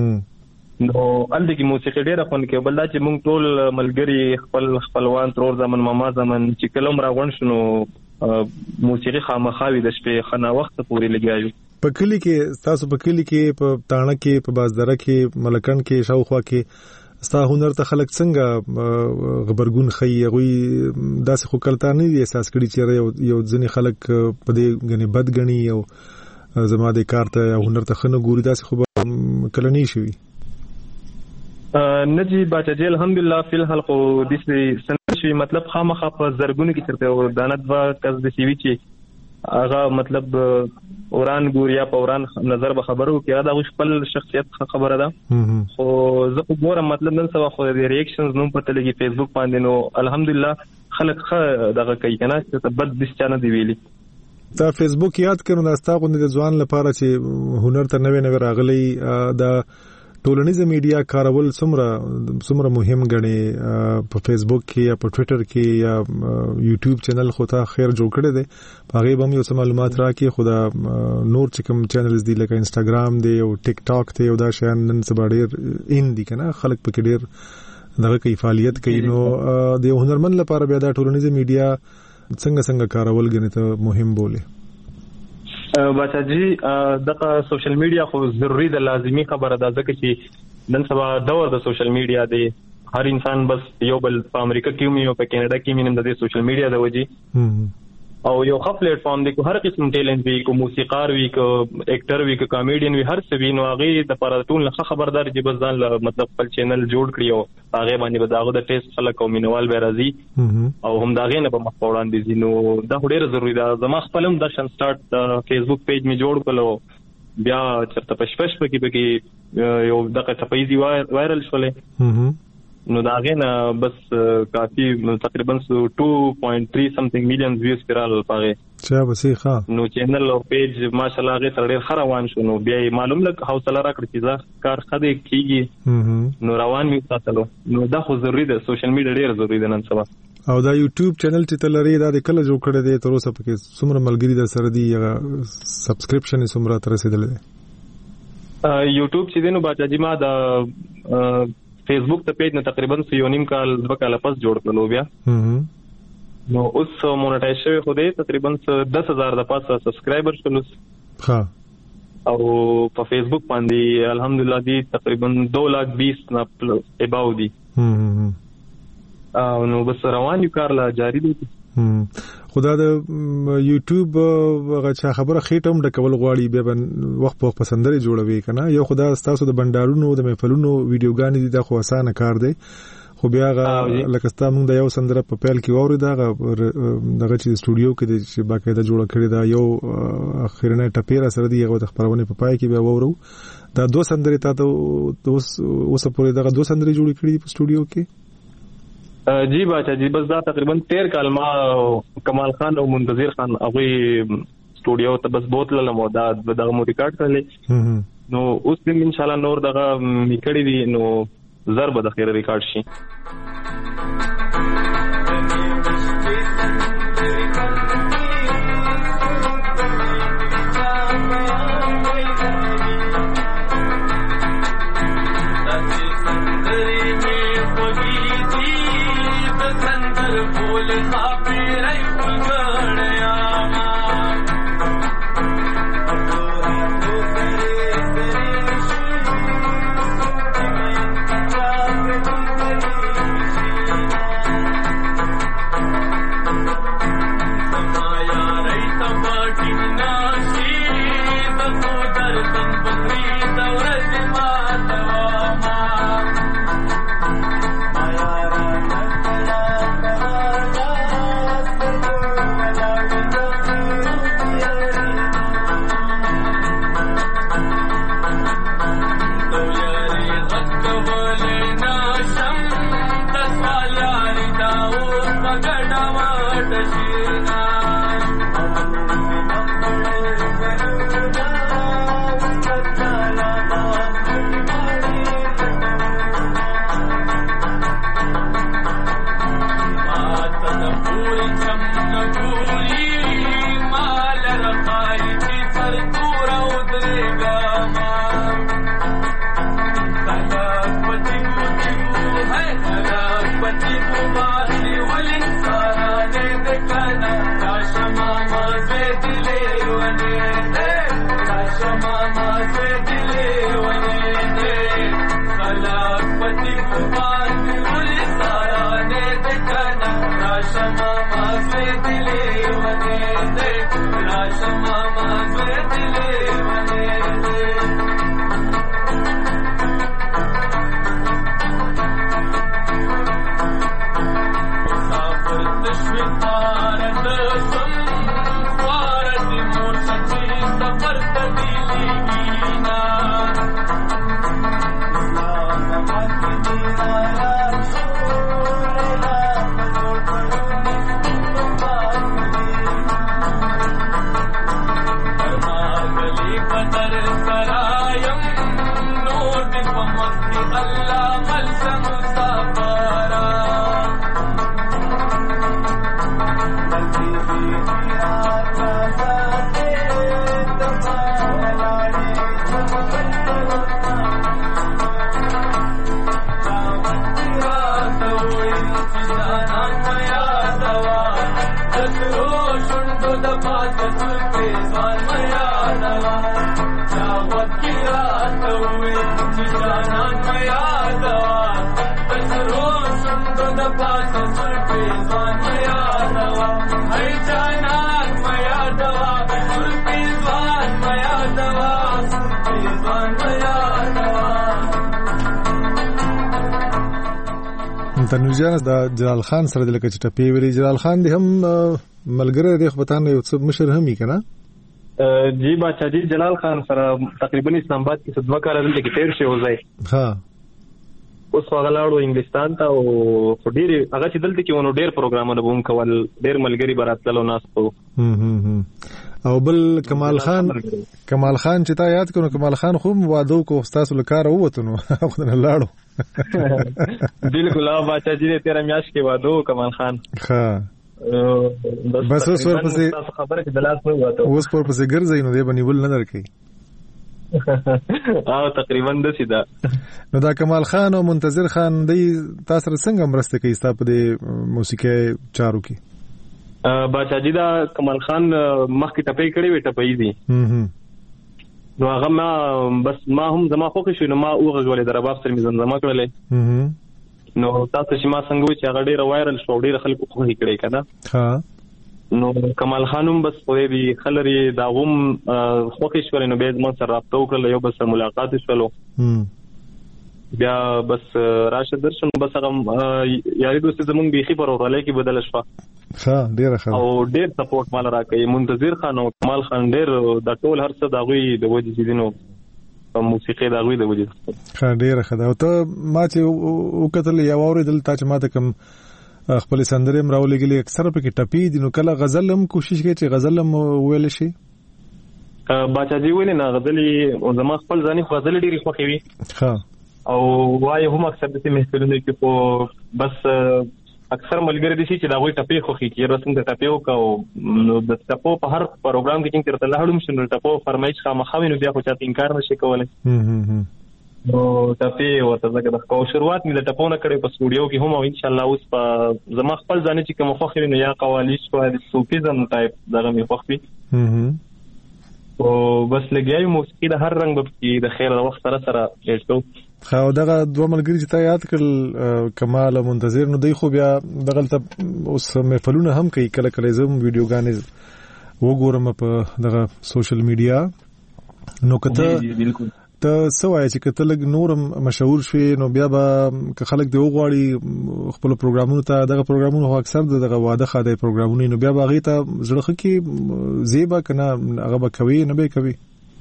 نو هلته کې موسیقي ډېر خون کې بل دا چې موږ ټول ملګری خپلوان ترور زمن ماما زمن چې کلم راغون شنو موسیقي خامخاوي د شپې خنا وخت پورې لګیایو په کلی کې تاسو په کلی کې په تاڼه کې په بازدره کې ملکند کې شاوخوا کې ستا هنر ته خلک څنګه غبرګون خي غوي داسې خو کلتا نه دي احساس کړي چې یو ځنې خلک په دې غني بد غني او زما د کار ته هنر ته خنه ګوري داسې خو کلنی شي نجی باچا جی الحمدلله فی الحال خو دې سنشي مطلب خامخا په زرګونو کې چرته دانت وا کس د سی وی چې هغه مطلب اوران ګوریا په اوران نظر به خبرو کې دا خپل شخصیت خبره ده خو زه وګورم مطلب نن سبا خو د ریاکشنز نوم پته لګي فیسبوک باندې نو الحمدلله خلک دغه کوي کنه چې بد دس چانه دی ویلي دا فیسبوک یاد کړو دا ستا غوندې د ځوان لپاره چې هنر ته نوې راغلي دا ټولنیزه میډیا کارول څومره مهم غني په فیسبوک کې یا په ټوئیټر کې یا یوټیوب چینل خو ته خیر جوړ کړی دی هغه به هم یو څه معلومات راکړي خو دا نور چې کوم چینلز دي لکه انستګرام دی او ټیک ټاک دی او دا شیان نن سبا ډېر ان دي کنه خلک پکې ډېر دغه کوي فعالیت کوي نو د هنرمند لپاره بیا دا ټولنیزه میډیا څنګه کارول غني ته مهم بوله باچا جی دغه سوشل میډیا خو ضروری ده لازمی خبره ده ځکه چې نن سبا دور د سوشل میډیا دی هر انسان بس یو بل په امریکا کې یو په کینیډا کې مینم د سوشل میډیا د وجې او یو ښه پلیټ فارم دی کو هر قسم ټیلنت وی کو موسیقار وی کو اکټر وی کو کامیډین وی هر څه وی نو هغه د پر ټول نه خبردار چې بس ځان مطلب خپل چینل جوړ کړی او هغه باندې به داغه د ټیسټ خلک او مینوال به راځي او هم داغه نه په مخ وړاندې دي نو دا ډېر ضروری ده زما خپلم د شن سٹارټ فیسبوک پیج می جوړ کړو بیا چرته پښپش پکې یو دغه تپایزي وایرل شولې نو دا غنه بس کافي تقریبا 2.3 something million views کرال پاره چا بسې ښه نو چینل او پیج ماشاءالله غي تر ډېر خروان شو نو بیا معلوم لګ حوصله راکړ چې دا کار خدای کیږي نو روان می ساتلو نو دا خو ضروری ده سوشل میډیا ډېر ضروری ده نن سبا او دا یوټیوب چینل چې تلری دا د کله جوړ کړی دی تر اوسه پکې څومره ملګری در سره دی یا سبسکرپشن څومره تر رسیدل دی یوټیوب چې دینو باچا جی ما دا فیسبوک ته پیج نه تقریبا 1.5 کال 2 کال پس جوړ کړلو بیا نو اوس مونټایز شوی خو دې تقریبا 10,000 د پاسه سبسکرایبر شول ها او په فیسبوک باندې الحمدلله دی تقریبا 220 نه اباو دی او نو بس روان یو کار لا جاری دی خدا د یوټیوب غا خبره خېټم د کول غواړي به وخت په پسندري جوړوي کنه یو خدا تاسو د بندارونو د محفلونو ویډیوګانې دي د خو اسانه کار دی خو بیا لکه ستا موږ د یو سندره په پیل کې ووري دغه چې سټوډیو کې د باقاعده جوړ کړی دا یو اخرنه ټپیره سره دی هغه د خبرونه په پای کې بیا وورو دا دوه سندري تاسو اوس پورې دغه دوه سندري جوړ کړی په سټوډیو کې جی باچا جی بس دا تقریبا 13 کال ما کمال خان او منتظر خان هغه سټوډیو ته بس بوتل مو دا دغه مو ریکارډ کړل نو اوس دې ان شاء الله نور دغه میکړی دي نو ضرب د خیر ریکارډ شي. تنوجان د جلال خان سره د لکه چټپی ویلي جلال خان دی هم ملګری دی خو پتان یو څه مشر هم یې کنه جی باچا جی جلال خان سره تقریبا اسلام آباد کې 2 کال دلته کې تیر شوی وځي ها اوس هغه انګلستان ته او ډیر هغه چې دلته کې ونو ډیر پروګرامونه بوم کول ډیر ملګری براتلو ناستو او بل کمال خان چې تا یاد کړو کمال خان خو وادو کو استاد لکار وته نو خو نه لاړو بالکل باچا جی تیرا میاش کې وادو کمال خان ها بس اوس ورپسې خبره کې دلاس نه وته اوس ورپسې ګرځي نو دی باندې ول نه درکې تقریبا د سیدا نو دا کمال خان او منتظر خان دی تاسو څنګه مرسته کوي تاسو په موسیقي چارو کې باچا جی دا کمال خان مخکې ټپې کړې وې ټپې دي نو هغه ما هم زما خوښ شو نو ما وګورې د رباب سره مې زما کړلې نو تاسو چې ما څنګه چې هغه ډېر وایرل شو ډېر خلکو خوښ کړي کنه ها نو کمال خانم بس په دې خلري دا غوم خوښ شو نو به زما سره رابطه وکړل یو بس ملاقات شولو بیا بس راشد درشن بس هغه یاري دوست زمونږ بيخي پر اورالې کې بدل شو ها ډیر ښه او ډیر سپورټ مال راکې منتظر خان او کمال خان ډیر د ټول هر څه دا غوي د وجې دینو موسیقي دا غوي د وجې ډیر ښه دا ته ما چې وکتل یا اورېدل تا چې ما ته کوم خپل سندرې مراولېږلې اکثر په کې ټپي دي نو کله غزل هم کوشش کوي چې غزل هم ویل شي باچا جی ویل نه غزلې زما خپل ځاني غزل ډېری خوښې وي ها او وای هم اکثر د محفلونو کې په بس اکثر ملګری دي چې دا غوي ټپي خوښي چې رسم د ټپي او نو د ټپو په هر پروګرام کې چې ترته لاړم شنو ټپو فرمایش خامخاوي نو بیا خو چاته انکار نشي کولای نو ټپي ورته ځکه د شروعات مې د ټپو نه کړې په سټوډیو کې هم او ان شاء الله اوس په زما خپل ځاني چې کوم خوښي نو یا قوالیش او د صوفیزم ټایپ دغه مې خوښي او بس لګیاي موسیقي د هر رنګ په د خیر د وخت سره سره کېږو خو دغه دوه ملګری چې تا یاد کړل کمال او منتظر نو دوی خو بیا دغه اوس محفلونه هم کوي کله کله زم ویډیوګانې وګورم په دغه سوشل میډیا نو کته ته سوای چې کته لګ نورم مشهور شوي نو بیا به خلک دی وغواړي خپل پروګرامونو ته دغه پروګرامونو اکثر دغه واده خاده پروګرامونه نو بیا باغی ته زړه کې زیبا کنه هغه به کوي نه به کوي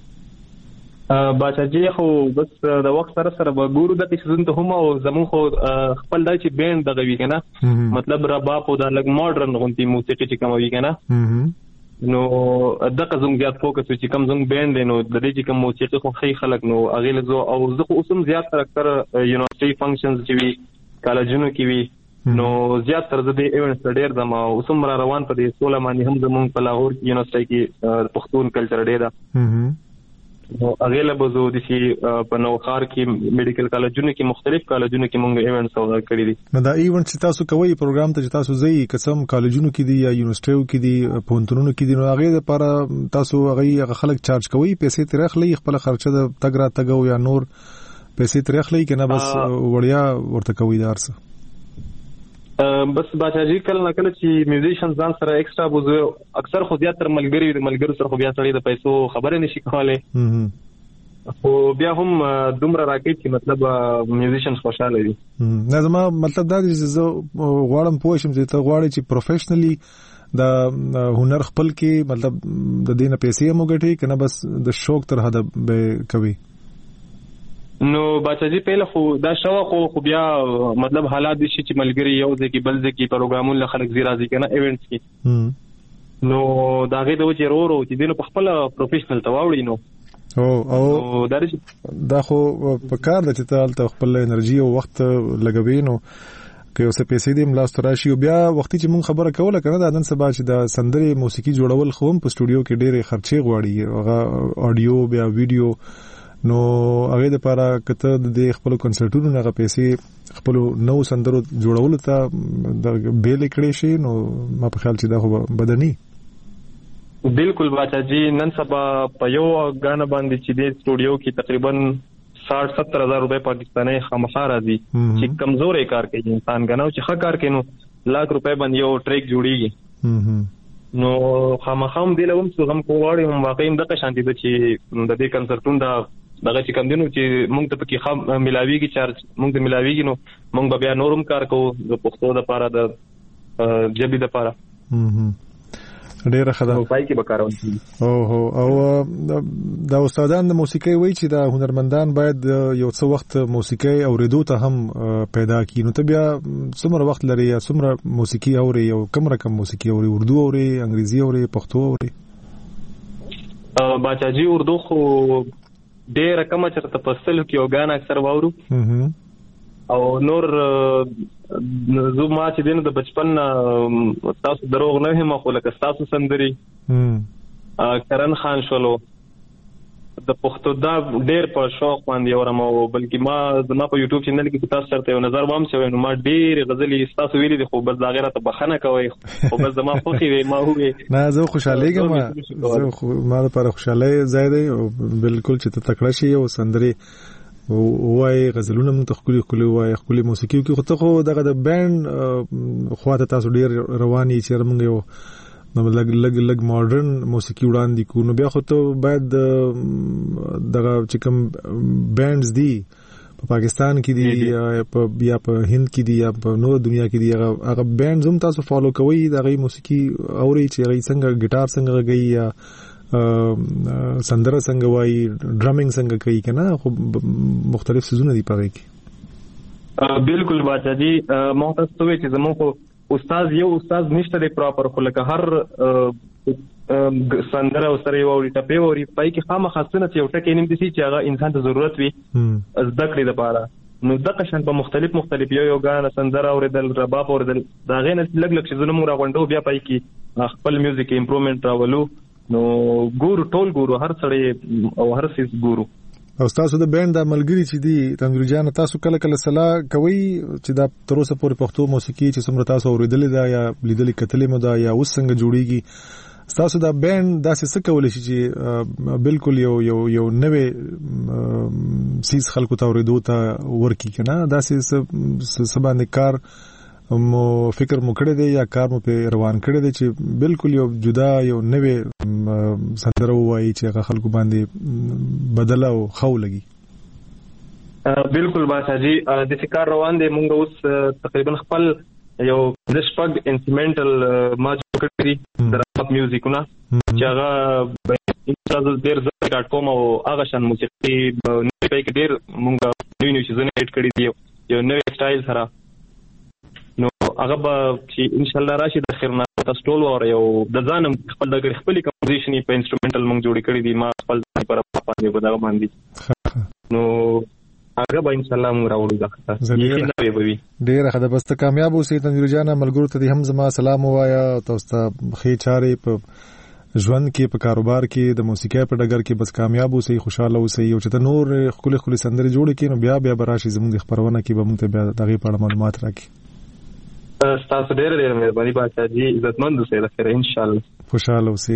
باچا جی خو بس د وخت سره سره به ګورو د سيزون ته هم او زمون خو خپل دای چې بینډ دغه وی کنه مطلب رباب او د لګ ماډرن غونتی موسیقي چې کوم وی کنه نو دغه زنګ زیات فوکس چې کوم زنګ بینډ نو د دې چې کوم موسیقي خو خی خلک نو اغه له او زه خو اوسم زیات تر اکثر یونیورسيټي فنکشنز چې وی کالجونو کې وی نو زیات تر د ایونټس ډېر زما اوسم را روان په دې 16 باندې هم زمون په لاهور یونیورسيټي کې پښتون کلچر ډېر ده نو اغه له بزو د شي په نوخار کې میډیکل کالجونو کې مختلف کالجونو کې مونږ ایونټس اورګ کړی دي نو دا ایونټ چې تاسو کوي پروګرام ته چې تاسو ځي قسم کالجونو کې دي یا یونیورسيټیو کې دي پونتونو کې دي نو هغه لپاره تاسو هغه خلک چارج کوي پیسې ترخلي خپل خرچه د تګ را تګو یا نور پیسې ترخلي کنه بس وړیا ورته کوي دارسه بس باچا جی کله نه کله چې میوزیشن ځان سره ایکسترا بوزو اکثر خو زیات تر ملګری سره خو بیا سړی د پیسو خبره نشي کولای خو بیا هم دومره راکې چې مطلب میوزیشن خوشاله دي نه زما مطلب دا چې زه غواړم پوه شم چې ته غواړې چې پروفیشنلی د هنر خپل کې مطلب د دینه پیسې مو ګټي کنه بس د شوق تر حد به کوي نو باچا جی پهله خو دا شوق خو بیا مطلب حالات دي چې ملګری یو ځکه بل ځکه پروګرامونه خلک زی راځي کنه ایونټس کې نو دا غي د وجه ورو چې دینه په خپل پروفیشنل تواوړي نو او دا خو په کار د چې ته خپل انرژي او وخت لګوي نو که یو څه پیسې دې ملاست راشي او بیا وختي چې مونږ خبره کوله کنه دا نن سبا چې د سندرې موسیقي جوړول خو په سټوډیو کې ډېرې خرچې غواړي هغه اډیو بیا ویډیو نو هغه د لپاره کته د خپل کنسرټونو نه پیسې خپل نو سندرو جوړول ته د بیل کړي شي نو ما په خیال چې دا خو بدني بالکل باچا جی نن سبا په یو غانا باندې چې د سټوډیو کې تقریبا 60-70 روپے پاکستاني خامخا راځي چې کمزورې کار کوي انسان غناو چې ښه کار کوي نو लाख روپے باندې یو ټریک جوړیږي نو خامخام دی لوم څو هم کوړی هم واقعي دغه شانتي د چې د دې کنسرټون دا دغه چې کم دینو چې مونږ ته پکې خام ملاويږي چارج مونږ ته ملاويږي نو مونږ بیا نورم کار کوو د پښتو د لپاره د جبې د لپاره ډیره خدا پای کې بکارو او دا استادان د موسیقي وایي چې دا هنرمندان باید یو څه وخت موسیقي اوریدو ته هم پیدا کړي نو ته بیا څومره وخت لري یا څومره موسیقي اوري او کوم رقم موسیقي اوري اردو اوري انګریزي اوري پښتو اوري باچا جی اردو خو ډېر کم چرته پستل کې او غانا اکثر واورو او نور زه ما چې دینه د بچپن تاسو دروغ نه هم خو لکه تاسو سندري کرن خان شولو د پښتو دا ډېر په شوق باندې اورم او بلکې ما زما په یوټیوب چینل کې تاسو چرته یو نظر وام شوی نو ما ډېر غزلې تاسو ویلې دي خو بس دا غیرت بخنه کوي خو بس زما خوخي وي ما هوې نه زه خوشاله ګم ما لپاره خوشاله زیاده او بالکل چې ته تکړه شي او سندري وای غزلونه مونږ ته خولي وای خولي موسیقي کې خو ته خو دغه د بینډ خواته تاسو ډېر رواني چې مونږ یو نو لګ ماډرن موسیقي وړاندې کو نو بیا خو ته باید دغه چې کوم بینډز دي په پاکستان کې دي یا په هند کې دي یا په نور دنیا کې دي هغه بینډز هم تاسو فالو کوئ دغه موسیقي اوري چې هغه څنګه ګټار څنګه غږی یا سندره څنګه وایي ډرامینګ څنګه کوي کنه خو مختلف سيزونه دي پاره کې بالکل باچا جی محتسب چې زموږ استاد نشته دی پراپر، خو لکه هر سندره او سره یو ټپه ووري پای کې خامخا څه یو ټکی نیم دي چې هغه انسان ته ضرورت وي زده کړې لپاره. نو دغه شان په مختلف یو غانا سندره اوریدل، رباب اوریدل، دا غینه لګ چې زنه موږ غونډو بیا پای کې خپل میوزیک امپروومنت راولو. نو ګورو ټول ګورو، هر سړی او هر سیس ګورو. او تاسو د بینډ د ملګری چې دی تنویر جان، تاسو کله کله صلاح کوي چې دا تر اوسه پورې پښتو موسیقي چې څومره تاسو اوریدلې ده یا لیدلې کتلې مو ده یا اوس څنګه جوړیږي، تاسو دا بینډ داسې څه کولی شي چې بالکل یو نوې سیس خلکو ته اوریدو ته ورکی کنه، داسې سبا کار مو فکر مو کړی دی یا کار مو په روان کړی دی چې بالکل یو جدا یو نوې سندره وایي چې هغه خلکو باندې بدله او خو لګي؟ بالکل بادشاہ جی، د کار روان دی. مونږ اوس تقریبا خپل یو د شپږ انسټرومنټل ما جوړ کړی دي د راب میوزیکونه چې هغه انشاءالله ډیر زړه ریکارډ کوم او هغه شان موسیقي نه پای کې ډیر مونږ نوې شیزونه اډ کړی دي یو نوې سټایل سره. نو هغه به چې ان شاء الله راشي د خیر نه تاسو ټول اور یو د ځانم خپل د خپل کمپوزیشن په انسټرومنټل مونږ جوړ کړی دي، ما خپل پر باندې په دغه باندې. نو هغه به ان شاء الله مونږ راوړو ځکه ډیر ښه ده. بس ته کامیاب اوسې تنویر جان، ملګرو ته هم زما سلام وایا، تاسو ته ښې چارې په ژوند کې په کاروبار کې د موسیقۍ په ډګر کې بس کامیاب اوسئ، خوشاله اوسئ، او چې ته نور خولي سندرې جوړې کړي نو بیا براشي زموږ خبرونه کې به موږ ته بیا دغه په اړه معلومات راکړي. تاسو ډېر مهرباني بادشاہ جی، عزتمند اوسئ د خیر ان شاء الله. خوشاله اوسئ.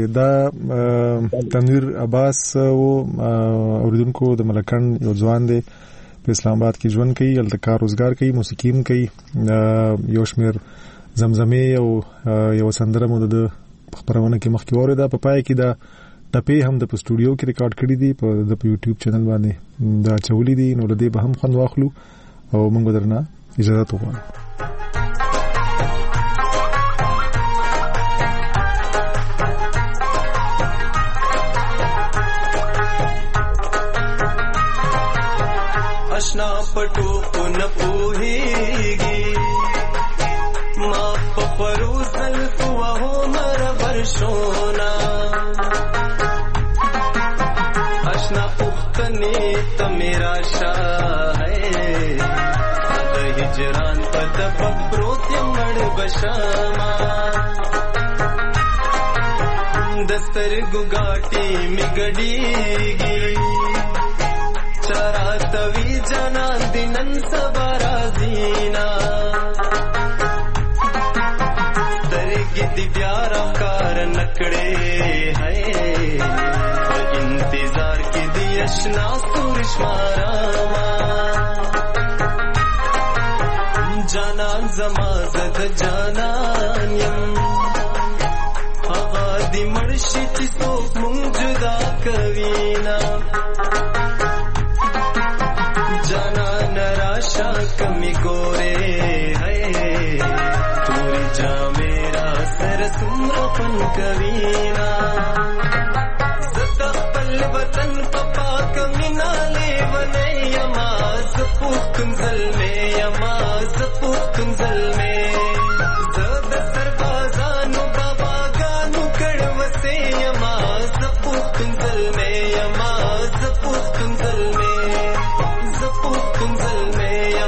دا تنویر عباس او اوریدونکو د ملکند یو ځوان دی په اسلام آباد کې ژوند کوي، هلته کار روزګار کوي، موسیقي هم کوي. یو شمېر زمزمې او یو سندره مو د خبرونه کې مخکې واورېده، په پای کې دا ټپې هم د په سټوډیو کې ریکارډ کړي دي، په یوټیوب چینل باندې دا چولې دي. نو له دې به هم خوند واخلو او موږ به درنه اجازه وغواړو. اشنا پټو کو نه پوهیږي ما په پروسل کو هو مر ورشونا اشنا پختنی ته میرا شاه ہے د هجران په د پروت یمړ بشما دستر ګاټي میګډیږي چراتوی جنان دینن سبا رازینا ترګي دی بیا کار نکړې ہے انتظار کې دی اشنا سورش مارا جانان زما زد جانان یم هغه دی مرشي چې څوک مونږ جدا کوینا کمی گورے ہے توری جا میرا سر سمرا پن کوینا زدہ پل وطن پپا کمی نالے ونے یماز پوک کنزل میں یماز پوک کنزل میں زد سربازانو بابا گانو کڑوسے یماز پوک کنزل میں یماز پوک کنزل میں زپوک کنزل میں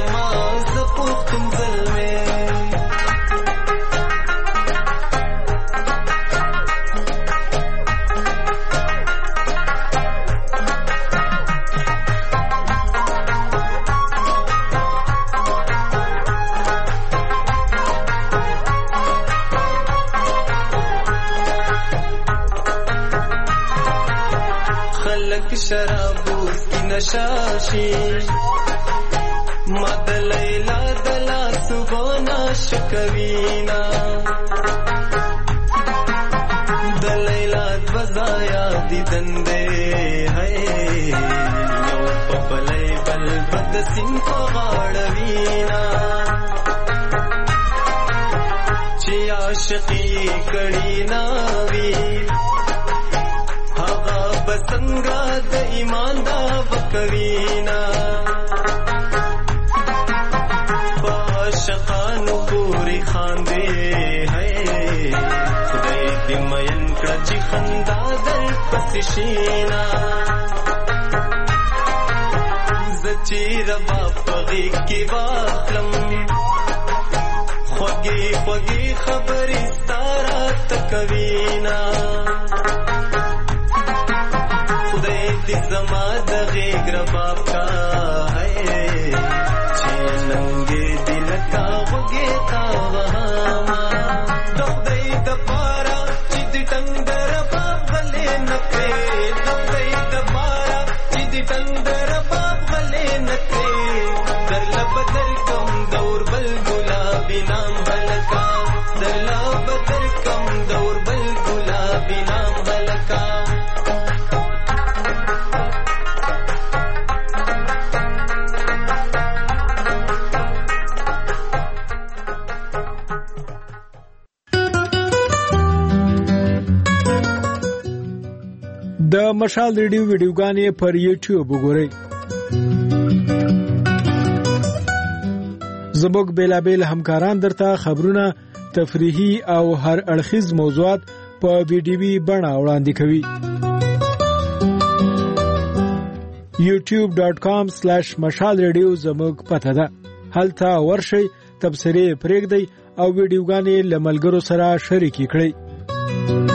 خلق شرابوز کی نشاشی مد لیلا دلا سبونا شکوینا دلیلا بزایا دی دندے ہے یو پپلی بل بد سن پغاڑوینا چی عاشقی کڑی ناوی هغه بسنگا د ایمان دا وکوینا باشقان زړونو پورې خاندې خدای دې مین کړه چې خندا در پسې شینا زه چې ربا په غېږ کې واخلم خوږې خوږې خبرې ستا راته کوینا خدای دې زما د غېږ رباب کا چې ننګې دې لکه خوږې تا وهاما د خدای دپاره چې دې ټنګ د رباب غلې نه کړې د خدای دپاره چې دې ټنګ د رباب غلې نه کړې درله به درکم د اوربل ګلابي نام هلکه درله به درکم د اوربل ګلابي نام هلکه د مشال ریډیو ویډیوګانې پر یوټیوب وګورئ. زموږ بیلابیل همکاران درته خبرونه، تفریحي او هر اړخیز موضوعات په ویډیوي بڼه وړاندې کوي. youtube.com/مشال ریډیو زموږ پته ده. هلته ورشئ، تبصرې پرېږدئ او ویډیوګانې له ملګرو سره شریکې کړئ.